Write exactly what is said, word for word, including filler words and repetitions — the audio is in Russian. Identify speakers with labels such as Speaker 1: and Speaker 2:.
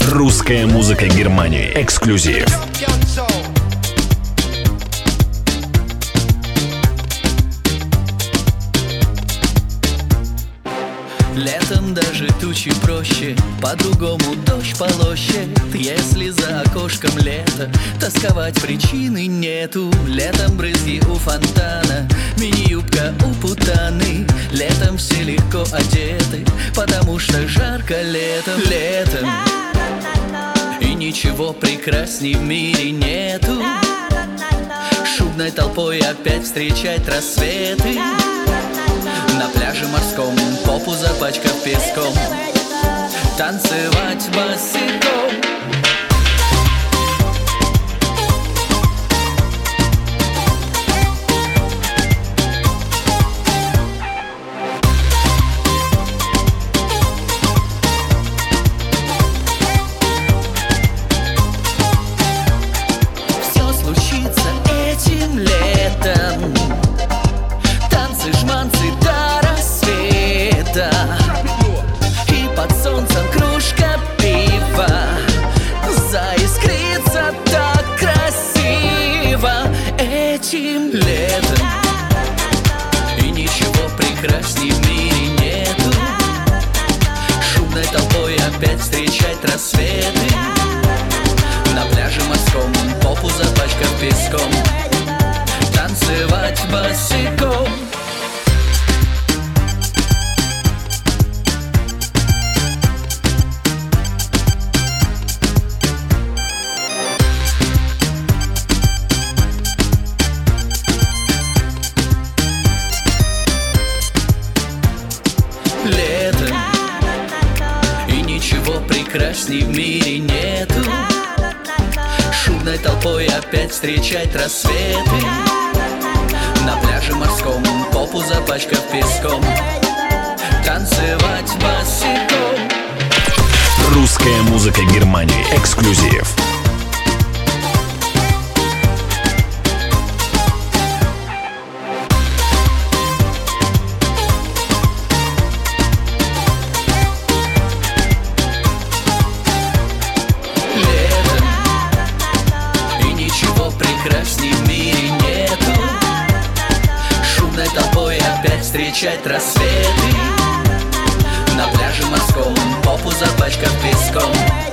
Speaker 1: Русская музыка Германии. Эксклюзив.
Speaker 2: Летом даже тучи проще, по-другому дождь полощет. Если за окошком лето, тосковать причины нету. Летом брызги у фонтана, мини-юбка у путаны. Летом все легко одеты, потому что жарко летом. Летом и ничего прекрасней в мире нету. Шумной толпой опять встречать рассветы. На пляже морском, попу запачкав песком, танцевать босиком. Все случится этим летом. Танцы, жманцы до рассвета. И под солнцем кружка пива заискрится так красиво этим летом. И ничего прекрасней в мире нету. Шумной толпой опять встречать рассветы. На пляже морском, попу запачкав песком, танцевать босиком. Летом и ничего прекрасней в мире нету. Шумной толпой опять встречать рассветы. На пляже морском, попу запачкав песком, танцевать босиком.
Speaker 1: Русская музыка Германии. Эксклюзив.
Speaker 2: Прекрасней в мире нету. Шумной толпой опять встречать рассветы. На пляже морском, попу запачкав песком,